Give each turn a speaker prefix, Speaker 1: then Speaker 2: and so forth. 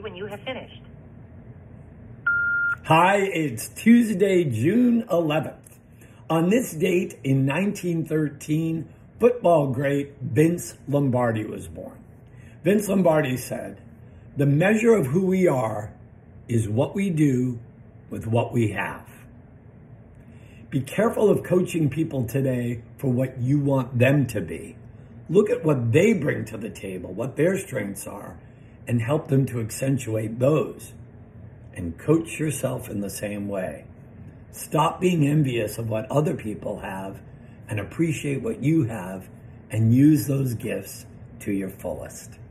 Speaker 1: when you have finished.
Speaker 2: Hi, it's Tuesday, June 11th. On this date in 1913, football great Vince Lombardi was born. Vince Lombardi said, "The measure of who we are is what we do with what we have." Be careful of coaching people today for what you want them to be. Look at what they bring to the table, what their strengths are, and help them to accentuate those. And coach yourself in the same way. Stop being envious of what other people have and appreciate what you have and use those gifts to your fullest.